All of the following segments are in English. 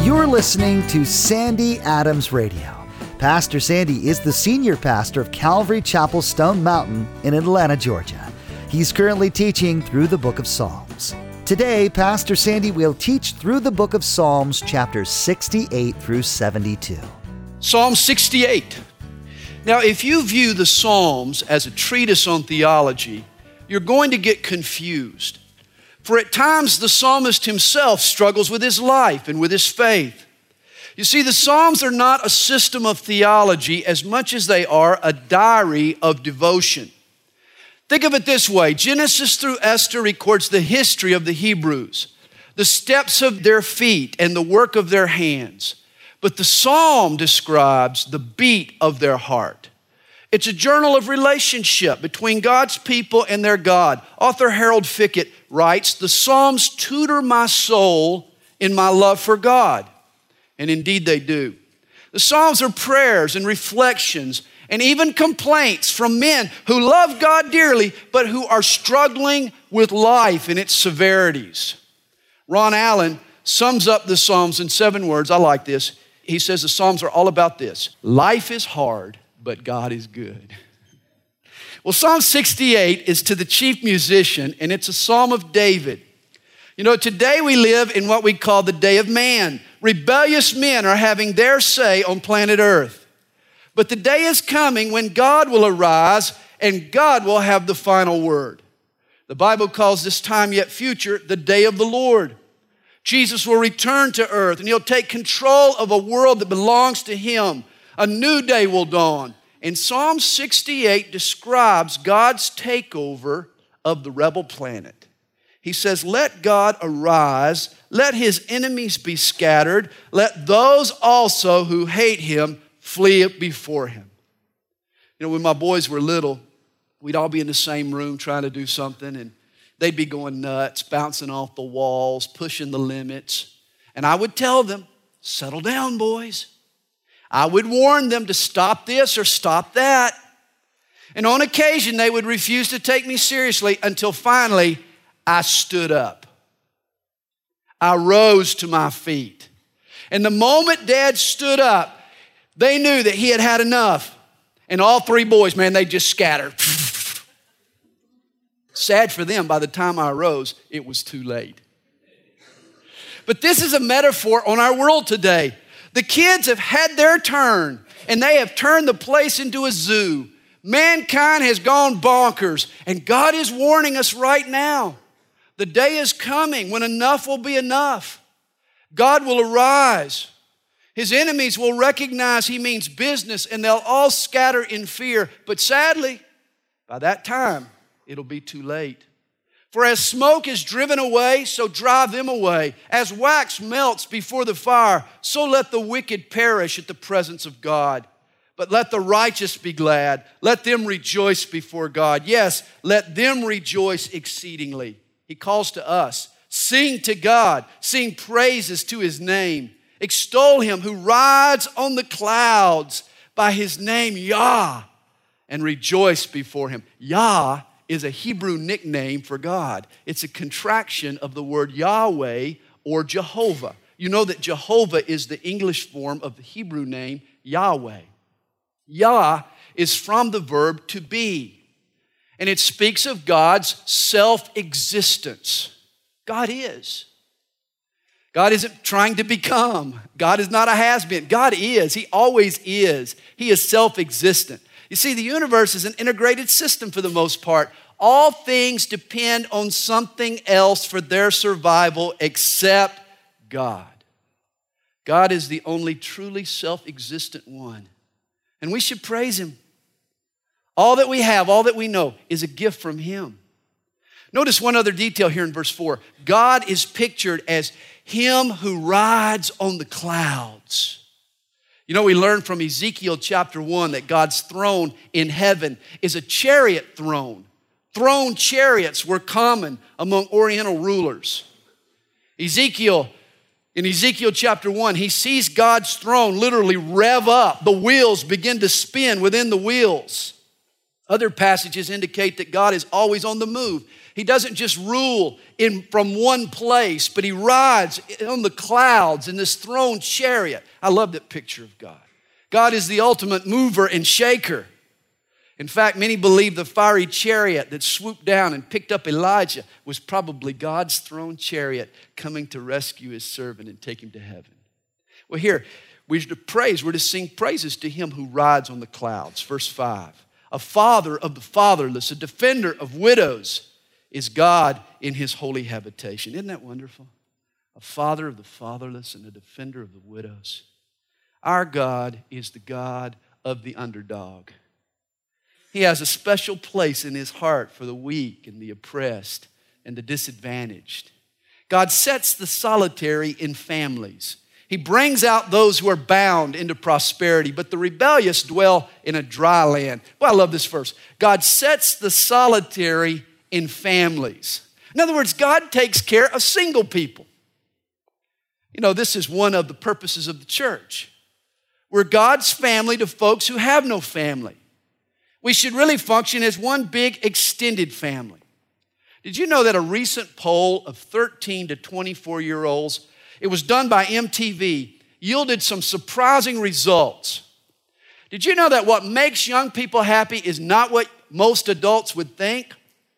You're listening to Sandy Adams Radio. Pastor Sandy is the senior pastor of Calvary Chapel Stone Mountain in Atlanta, Georgia. He's currently teaching through the book of Psalms. Today, Pastor Sandy will teach through the book of Psalms, chapters 68 through 72. Psalm 68. Now, if you view the Psalms as a treatise on theology, you're going to get confused. For at times, the psalmist himself struggles with his life and with his faith. You see, the Psalms are not a system of theology as much as they are a diary of devotion. Think of it this way. Genesis through Esther records the history of the Hebrews, the steps of their feet and the work of their hands. But the Psalm describes the beat of their heart. It's a journal of relationship between God's people and their God. Author Harold Fickett writes, "The Psalms tutor my soul in my love for God." And indeed they do. The Psalms are prayers and reflections and even complaints from men who love God dearly, but who are struggling with life and its severities. Ron Allen sums up the Psalms in 7 words. I like this. He says the Psalms are all about this. Life is hard, but God is good. Well, Psalm 68 is to the chief musician, and it's a psalm of David. You know, today we live in what we call the day of man. Rebellious men are having their say on planet Earth. But the day is coming when God will arise and God will have the final word. The Bible calls this time yet future the day of the Lord. Jesus will return to earth and he'll take control of a world that belongs to him. A new day will dawn. And Psalm 68 describes God's takeover of the rebel planet. He says, let God arise, let his enemies be scattered, let those also who hate him flee before him. You know, when my boys were little, we'd all be in the same room trying to do something, and they'd be going nuts, bouncing off the walls, pushing the limits. And I would tell them, settle down, boys. I would warn them to stop this or stop that. And on occasion, they would refuse to take me seriously until finally I stood up. I rose to my feet. And the moment Dad stood up, they knew that he had had enough. And all 3 boys, man, they just scattered. Sad for them, by the time I arose, it was too late. But this is a metaphor on our world today. The kids have had their turn, and they have turned the place into a zoo. Mankind has gone bonkers, and God is warning us right now. The day is coming when enough will be enough. God will arise. His enemies will recognize he means business, and they'll all scatter in fear. But sadly, by that time, it'll be too late. For as smoke is driven away, so drive them away. As wax melts before the fire, so let the wicked perish at the presence of God. But let the righteous be glad. Let them rejoice before God. Yes, let them rejoice exceedingly. He calls to us. Sing to God. Sing praises to his name. Extol him who rides on the clouds by his name, Yah, and rejoice before him. Yah is a Hebrew nickname for God. It's a contraction of the word Yahweh or Jehovah. You know that Jehovah is the English form of the Hebrew name Yahweh. Yah is from the verb to be, and it speaks of God's self-existence. God is. God isn't trying to become. God is not a has-been. God is. He always is. He is self-existent. You see, the universe is an integrated system for the most part. All things depend on something else for their survival except God. God is the only truly self-existent one. And we should praise him. All that we have, all that we know is a gift from him. Notice one other detail here in verse 4. God is pictured as him who rides on the clouds. You know, we learn from Ezekiel chapter 1 that God's throne in heaven is a chariot throne. Throne chariots were common among Oriental rulers. In Ezekiel chapter 1, he sees God's throne literally rev up. The wheels begin to spin within the wheels. Other passages indicate that God is always on the move. He doesn't just rule from one place, but he rides on the clouds in this throne chariot. I love that picture of God. God is the ultimate mover and shaker. In fact, many believe the fiery chariot that swooped down and picked up Elijah was probably God's throne chariot coming to rescue his servant and take him to heaven. Well, here, we're to sing praises to him who rides on the clouds. Verse 5, a father of the fatherless, a defender of widows is God in his holy habitation. Isn't that wonderful? A father of the fatherless and a defender of the widows. Our God is the God of the underdog. He has a special place in his heart for the weak and the oppressed and the disadvantaged. God sets the solitary in families. He brings out those who are bound into prosperity, but the rebellious dwell in a dry land. Well, I love this verse. God sets the solitary in families. In other words, God takes care of single people. You know, this is one of the purposes of the church. We're God's family to folks who have no family. We should really function as one big extended family. Did you know that a recent poll of 13 to 24-year-olds, it was done by MTV, yielded some surprising results? Did you know that what makes young people happy is not what most adults would think?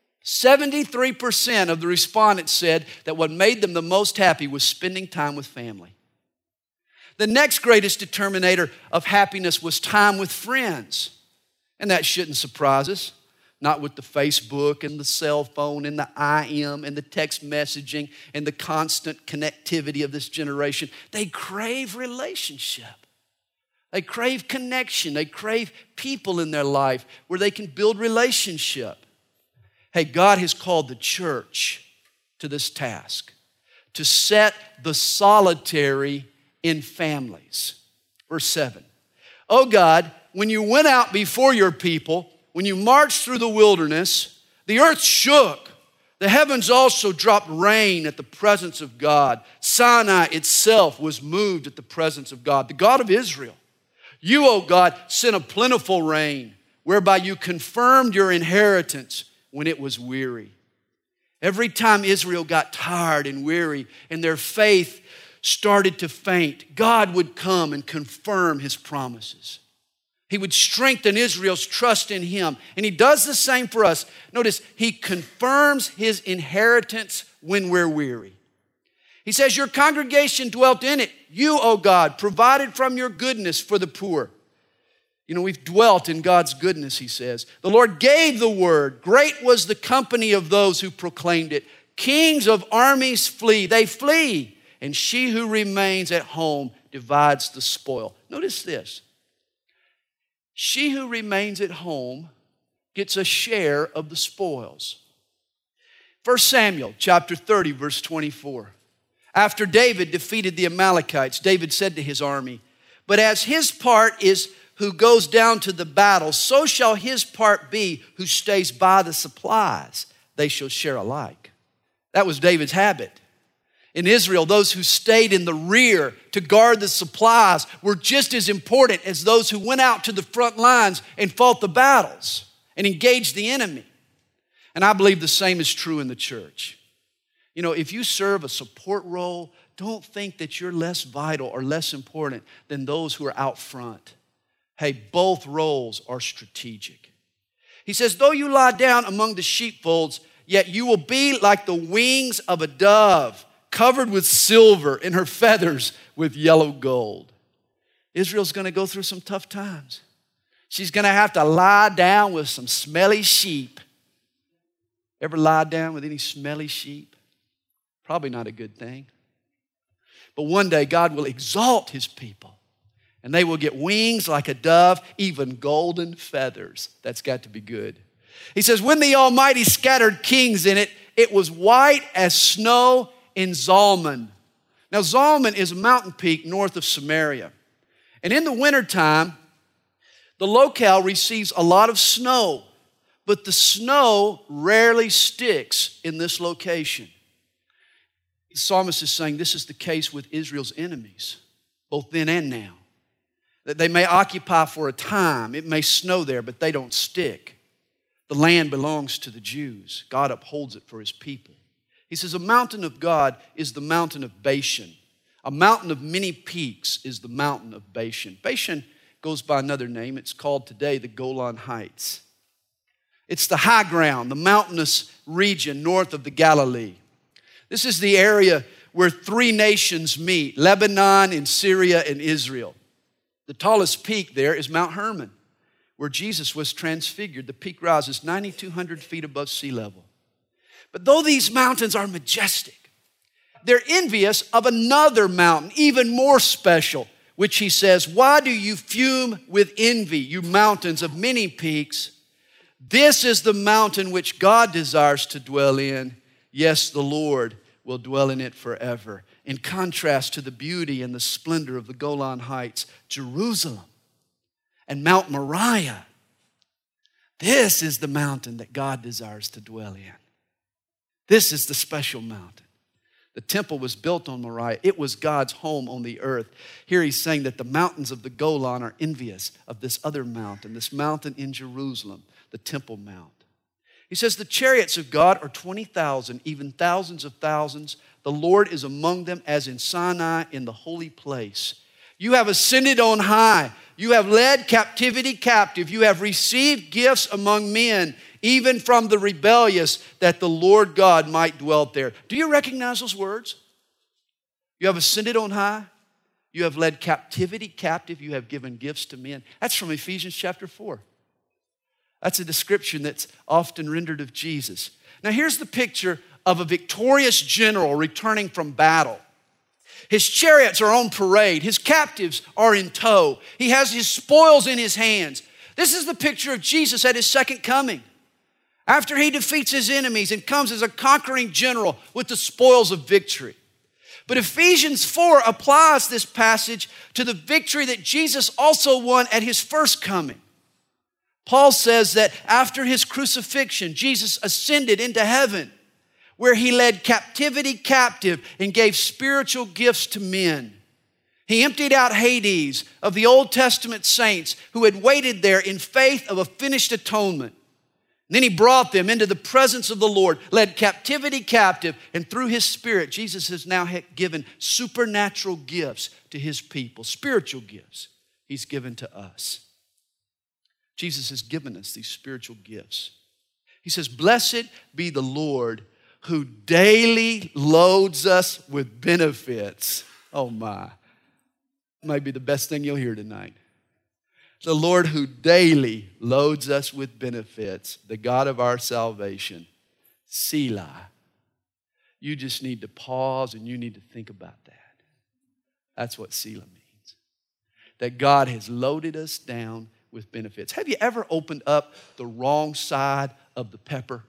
73% of the respondents said that what made them the most happy was spending time with family. The next greatest determinator of happiness was time with friends. And that shouldn't surprise us. Not with the Facebook and the cell phone and the IM and the text messaging and the constant connectivity of this generation. They crave relationship. They crave connection. They crave people in their life where they can build relationship. Hey, God has called the church to this task, to set the solitary in families. Verse 7. Oh God, when you went out before your people, when you marched through the wilderness, the earth shook. The heavens also dropped rain at the presence of God. Sinai itself was moved at the presence of God, the God of Israel. You, O God, sent a plentiful rain, whereby you confirmed your inheritance when it was weary. Every time Israel got tired and weary and their faith started to faint, God would come and confirm his promises. He would strengthen Israel's trust in him. And he does the same for us. Notice, he confirms his inheritance when we're weary. He says, your congregation dwelt in it. You, O God, provided from your goodness for the poor. You know, we've dwelt in God's goodness, he says. The Lord gave the word. Great was the company of those who proclaimed it. Kings of armies flee. They flee. And she who remains at home divides the spoil. Notice this. She who remains at home gets a share of the spoils. 1 Samuel chapter 30, verse 24. After David defeated the Amalekites, David said to his army, but as his part is who goes down to the battle, so shall his part be who stays by the supplies. They shall share alike. That was David's habit. In Israel, those who stayed in the rear to guard the supplies were just as important as those who went out to the front lines and fought the battles and engaged the enemy. And I believe the same is true in the church. You know, if you serve a support role, don't think that you're less vital or less important than those who are out front. Hey, both roles are strategic. He says, though you lie down among the sheepfolds, yet you will be like the wings of a dove, covered with silver, and her feathers with yellow gold. Israel's going to go through some tough times. She's going to have to lie down with some smelly sheep. Ever lie down with any smelly sheep? Probably not a good thing. But one day God will exalt his people, and they will get wings like a dove, even golden feathers. That's got to be good. He says, when the Almighty scattered kings in it, it was white as snow in Zalman. Now, Zalman is a mountain peak north of Samaria. And in the wintertime, the locale receives a lot of snow, but the snow rarely sticks in this location. The psalmist is saying this is the case with Israel's enemies, both then and now. That they may occupy for a time, it may snow there, but they don't stick. The land belongs to the Jews. God upholds it for his people. He says a mountain of God is the mountain of Bashan. A mountain of many peaks is the mountain of Bashan. Bashan goes by another name. It's called today the Golan Heights. It's the high ground, the mountainous region north of the Galilee. This is the area where three nations meet, Lebanon and Syria and Israel. The tallest peak there is Mount Hermon, where Jesus was transfigured. The peak rises 9,200 feet above sea level. But though these mountains are majestic, they're envious of another mountain, even more special, which he says, why do you fume with envy, you mountains of many peaks? This is the mountain which God desires to dwell in. Yes, the Lord will dwell in it forever. In contrast to the beauty and the splendor of the Golan Heights, Jerusalem and Mount Moriah, this is the mountain that God desires to dwell in. This is the special mountain. The temple was built on Moriah. It was God's home on the earth. Here he's saying that the mountains of the Golan are envious of this other mountain, this mountain in Jerusalem, the Temple Mount. He says the chariots of God are 20,000, even thousands of thousands. The Lord is among them as in Sinai in the holy place. You have ascended on high. You have led captivity captive. You have received gifts among men, even from the rebellious, that the Lord God might dwell there. Do you recognize those words? You have ascended on high. You have led captivity captive. You have given gifts to men. That's from Ephesians chapter 4. That's a description that's often rendered of Jesus. Now here's the picture of a victorious general returning from battle. His chariots are on parade. His captives are in tow. He has his spoils in his hands. This is the picture of Jesus at his second coming. After he defeats his enemies and comes as a conquering general with the spoils of victory. But Ephesians 4 applies this passage to the victory that Jesus also won at his first coming. Paul says that after his crucifixion, Jesus ascended into heaven, where he led captivity captive and gave spiritual gifts to men. He emptied out Hades of the Old Testament saints who had waited there in faith of a finished atonement. And then he brought them into the presence of the Lord, led captivity captive, and through his Spirit, Jesus has now given supernatural gifts to his people, spiritual gifts he's given to us. Jesus has given us these spiritual gifts. He says, blessed be the Lord who daily loads us with benefits. Oh my. Might be the best thing you'll hear tonight. The Lord who daily loads us with benefits, the God of our salvation. Selah. You just need to pause and you need to think about that. That's what Selah means. That God has loaded us down with benefits. Have you ever opened up the wrong side of the pepper?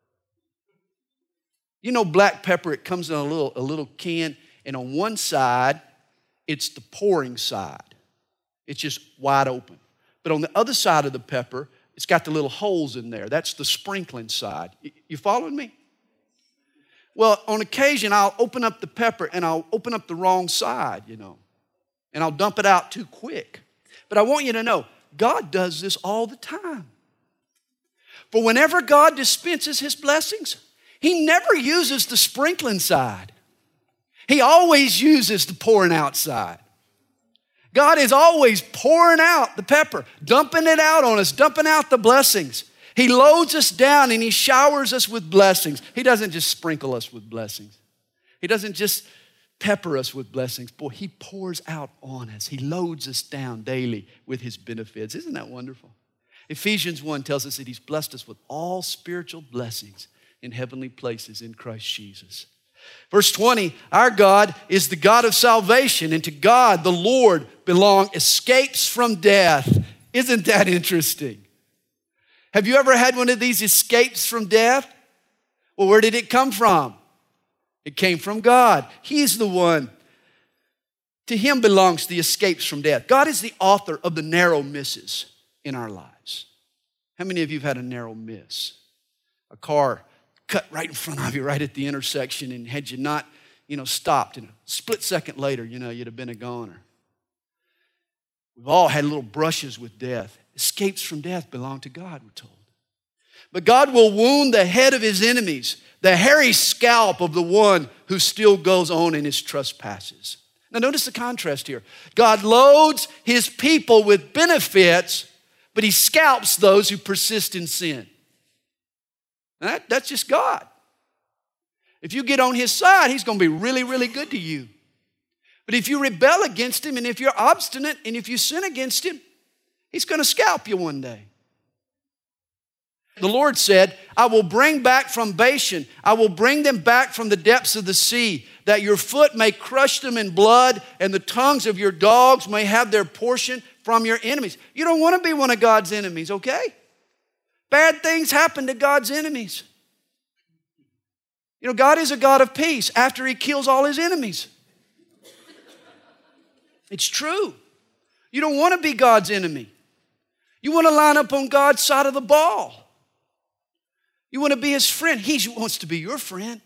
You know black pepper, it comes in a little can, and on one side, it's the pouring side. It's just wide open. But on the other side of the pepper, it's got the little holes in there. That's the sprinkling side. You following me? Well, on occasion, I'll open up the pepper and I'll open up the wrong side, and I'll dump it out too quick. But I want you to know, God does this all the time. For whenever God dispenses his blessings, he never uses the sprinkling side. He always uses the pouring out side. God is always pouring out the pepper, dumping it out on us, dumping out the blessings. He loads us down and he showers us with blessings. He doesn't just sprinkle us with blessings. He doesn't just pepper us with blessings. Boy, he pours out on us. He loads us down daily with his benefits. Isn't that wonderful? Ephesians 1 tells us that he's blessed us with all spiritual blessings in heavenly places in Christ Jesus. Verse 20, our God is the God of salvation, and to God, the Lord, belong escapes from death. Isn't that interesting? Have you ever had one of these escapes from death? Well, where did it come from? It came from God. He's the one. To him belongs the escapes from death. God is the author of the narrow misses in our lives. How many of you have had a narrow miss? A car cut right in front of you, right at the intersection, and had you not, stopped, and a split second later, you'd have been a goner. We've all had little brushes with death. Escapes from death belong to God, we're told. But God will wound the head of his enemies, the hairy scalp of the one who still goes on in his trespasses. Now notice the contrast here. God loads his people with benefits, but he scalps those who persist in sin. That's just God. If you get on his side, he's going to be really, really good to you. But if you rebel against him, and if you're obstinate, and if you sin against him, he's going to scalp you one day. The Lord said, I will bring back from Bashan, I will bring them back from the depths of the sea, that your foot may crush them in blood, and the tongues of your dogs may have their portion from your enemies. You don't want to be one of God's enemies, okay? Bad things happen to God's enemies. You know, God is a God of peace after he kills all his enemies. It's true. You don't want to be God's enemy. You want to line up on God's side of the ball. You want to be his friend. He wants to be your friend.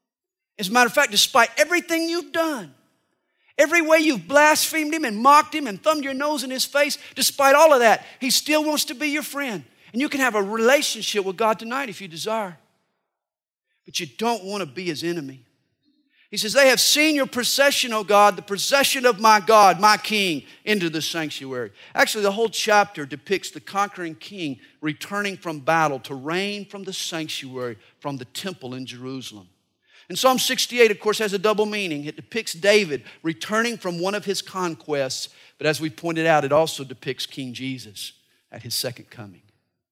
As a matter of fact, despite everything you've done, every way you've blasphemed him and mocked him and thumbed your nose in his face, despite all of that, he still wants to be your friend. And you can have a relationship with God tonight if you desire. But you don't want to be his enemy. He says, they have seen your procession, O God, the procession of my God, my King, into the sanctuary. Actually, the whole chapter depicts the conquering king returning from battle to reign from the sanctuary, from the temple in Jerusalem. And Psalm 68, of course, has a double meaning. It depicts David returning from one of his conquests, but as we pointed out, it also depicts King Jesus at his second coming.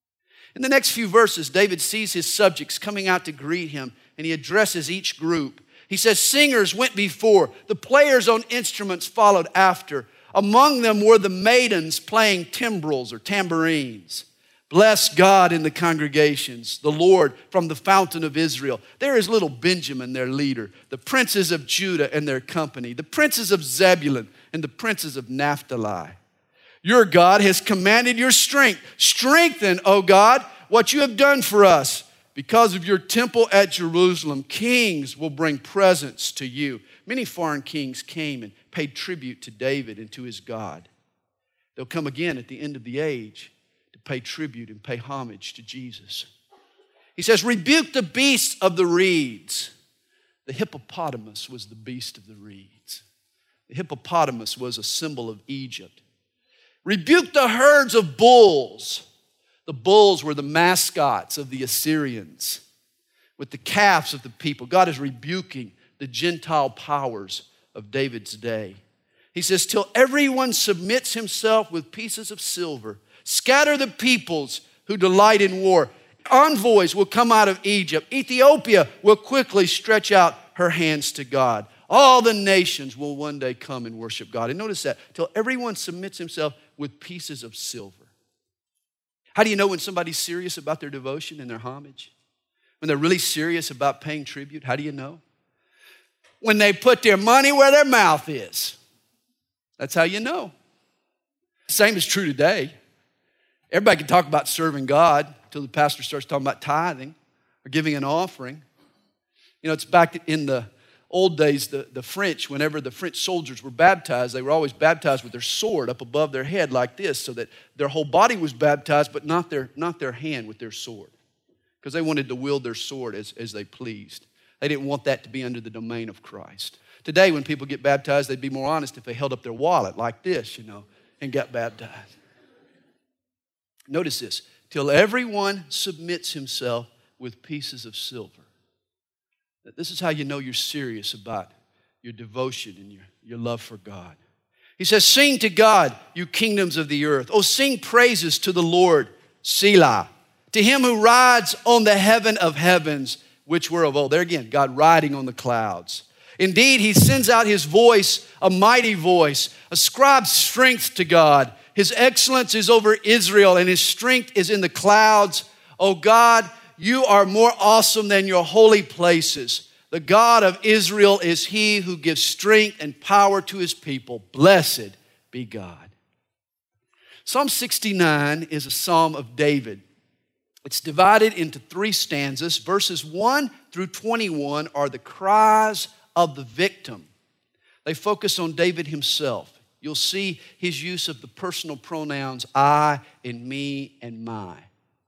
In the next few verses, David sees his subjects coming out to greet him, and he addresses each group. He says, singers went before, the players on instruments followed after. Among them were the maidens playing timbrels or tambourines. Bless God in the congregations, the Lord from the fountain of Israel. There is little Benjamin, their leader, the princes of Judah and their company, the princes of Zebulun and the princes of Naphtali. Your God has commanded your strength. Strengthen, O God, what you have done for us. Because of your temple at Jerusalem, kings will bring presents to you. Many foreign kings came and paid tribute to David and to his God. They'll come again at the end of the age to pay tribute and pay homage to Jesus. He says, rebuke the beasts of the reeds. The hippopotamus was the beast of the reeds. The hippopotamus was a symbol of Egypt. Rebuke the herds of bulls. The bulls were the mascots of the Assyrians with the calves of the people. God is rebuking the Gentile powers of David's day. He says, till everyone submits himself with pieces of silver. Scatter the peoples who delight in war. Envoys will come out of Egypt. Ethiopia will quickly stretch out her hands to God. All the nations will one day come and worship God. And notice that, till everyone submits himself with pieces of silver. How do you know when somebody's serious about their devotion and their homage? When they're really serious about paying tribute, how do you know? When they put their money where their mouth is. That's how you know. Same is true today. Everybody can talk about serving God until the pastor starts talking about tithing or giving an offering. You know, it's back in the old days, the French, whenever the French soldiers were baptized, they were always baptized with their sword up above their head like this, so that their whole body was baptized, but not their hand with their sword, because they wanted to wield their sword as they pleased. They didn't want that to be under the domain of Christ. Today, when people get baptized, they'd be more honest if they held up their wallet like this, and got baptized. Notice this, till everyone submits himself with pieces of silver. This is how you know you're serious about your devotion and your love for God. He says, sing to God, you kingdoms of the earth. Oh, sing praises to the Lord, Selah. To him who rides on the heaven of heavens, which were of old. There again, God riding on the clouds. Indeed, he sends out his voice, a mighty voice. Ascribe strength to God. His excellence is over Israel, and his strength is in the clouds. Oh God, you are more awesome than your holy places. The God of Israel is he who gives strength and power to his people. Blessed be God. Psalm 69 is a psalm of David. It's divided into 3 stanzas. Verses 1 through 21 are the cries of the victim. They focus on David himself. You'll see his use of the personal pronouns I and me and my.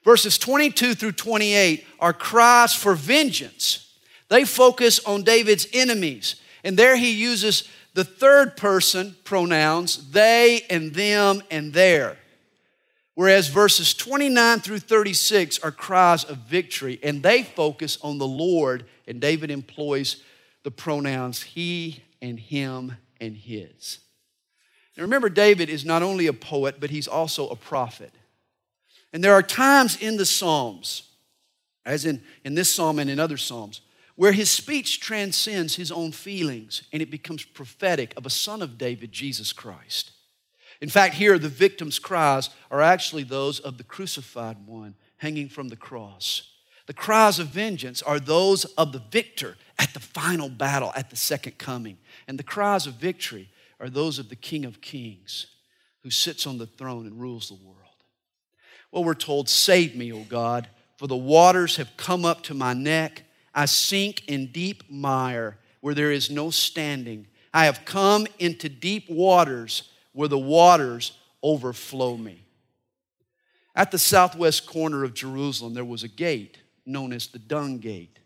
Verses 22 through 28 are cries for vengeance. They focus on David's enemies. And there he uses the third person pronouns, they and them and their. Whereas verses 29 through 36 are cries of victory, and they focus on the Lord, and David employs the pronouns he and him and his. Now remember, David is not only a poet, but he's also a prophet. And there are times in the Psalms, as in this psalm and in other psalms, where his speech transcends his own feelings and it becomes prophetic of a son of David, Jesus Christ. In fact, here the victim's cries are actually those of the crucified one hanging from the cross. The cries of vengeance are those of the victor at the final battle, at the second coming. And the cries of victory are those of the King of Kings who sits on the throne and rules the world. Well, we're told, save me, O God, for the waters have come up to my neck. I sink in deep mire where there is no standing. I have come into deep waters where the waters overflow me. At the southwest corner of Jerusalem, there was a gate known as the Dung Gate.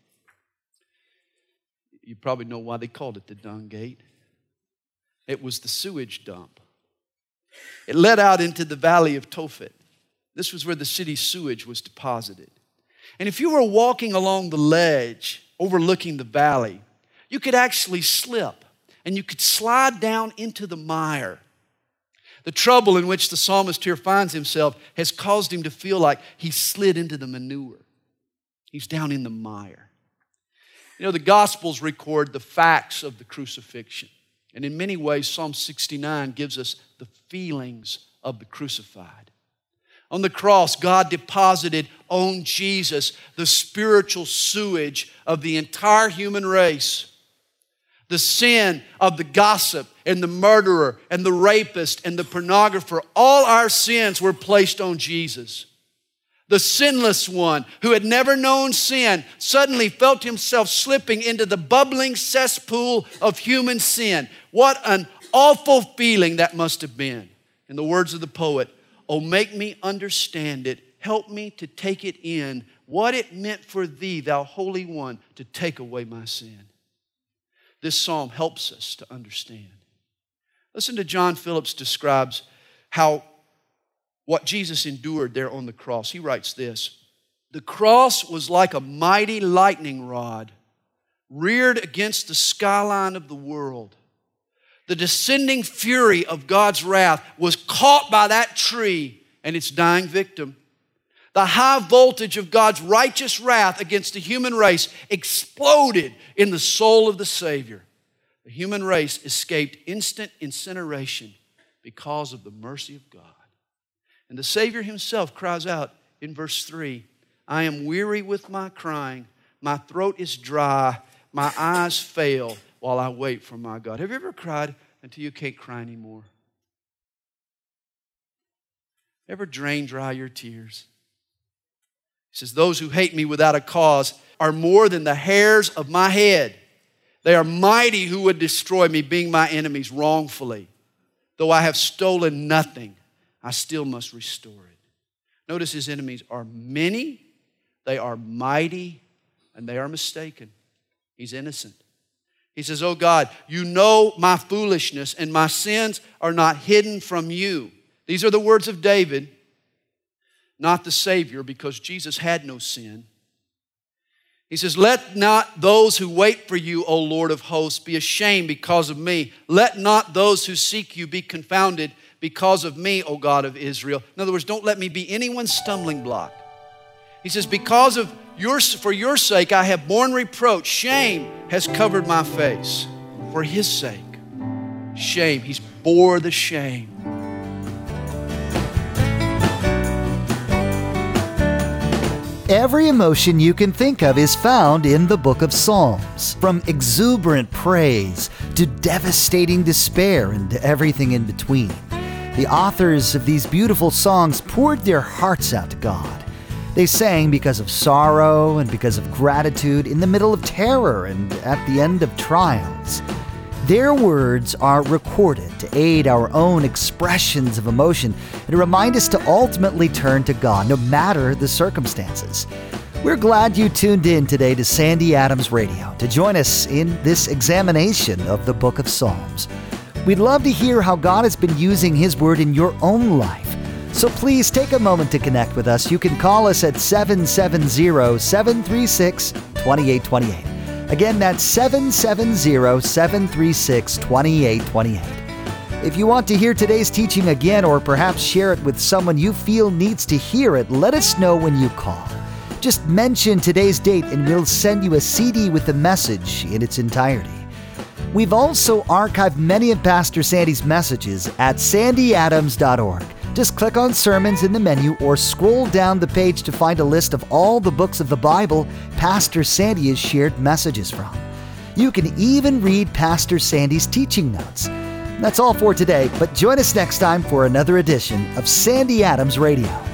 You probably know why they called it the Dung Gate. It was the sewage dump. It led out into the valley of Tophet. This was where the city's sewage was deposited. And if you were walking along the ledge overlooking the valley, you could actually slip and you could slide down into the mire. The trouble in which the psalmist here finds himself has caused him to feel like he slid into the manure. He's down in the mire. You know, the Gospels record the facts of the crucifixion. And in many ways, Psalm 69 gives us the feelings of the crucified. On the cross, God deposited on Jesus the spiritual sewage of the entire human race. The sin of the gossip and the murderer and the rapist and the pornographer, all our sins were placed on Jesus. The sinless one who had never known sin suddenly felt himself slipping into the bubbling cesspool of human sin. What an awful feeling that must have been. In the words of the poet, oh, make me understand it. Help me to take it in. What it meant for thee, thou Holy One, to take away my sin. This psalm helps us to understand. Listen to John Phillips describes what Jesus endured there on the cross. He writes this: the cross was like a mighty lightning rod reared against the skyline of the world. The descending fury of God's wrath was caught by that tree and its dying victim. The high voltage of God's righteous wrath against the human race exploded in the soul of the Savior. The human race escaped instant incineration because of the mercy of God. And the Savior himself cries out in verse 3, I am weary with my crying, my throat is dry, my eyes fail while I wait for my God. Have you ever cried until you can't cry anymore? Ever drain dry your tears? He says, those who hate me without a cause are more than the hairs of my head. They are mighty who would destroy me, being my enemies wrongfully. Though I have stolen nothing, I still must restore it. Notice his enemies are many, they are mighty, and they are mistaken. He's innocent. He says, oh God, you know my foolishness, and my sins are not hidden from you. These are the words of David, not the Savior, because Jesus had no sin. He says, let not those who wait for you, O Lord of hosts, be ashamed because of me. Let not those who seek you be confounded because of me, O God of Israel. In other words, don't let me be anyone's stumbling block. He says, for your sake I have borne reproach. Shame has covered my face. For his sake, shame. He's bore the shame. Every emotion you can think of is found in the book of Psalms, from exuberant praise to devastating despair and everything in between. The authors of these beautiful songs poured their hearts out to God. They sang because of sorrow and because of gratitude in the middle of terror and at the end of trials. Their words are recorded to aid our own expressions of emotion and to remind us to ultimately turn to God, no matter the circumstances. We're glad you tuned in today to Sandy Adams Radio to join us in this examination of the Book of Psalms. We'd love to hear how God has been using His Word in your own life. So please take a moment to connect with us. You can call us at 770-736-2828. Again, that's 770-736-2828. If you want to hear today's teaching again or perhaps share it with someone you feel needs to hear it, let us know when you call. Just mention today's date and we'll send you a CD with the message in its entirety. We've also archived many of Pastor Sandy's messages at sandyadams.org. Just click on Sermons in the menu or scroll down the page to find a list of all the books of the Bible Pastor Sandy has shared messages from. You can even read Pastor Sandy's teaching notes. That's all for today, but join us next time for another edition of Sandy Adams Radio.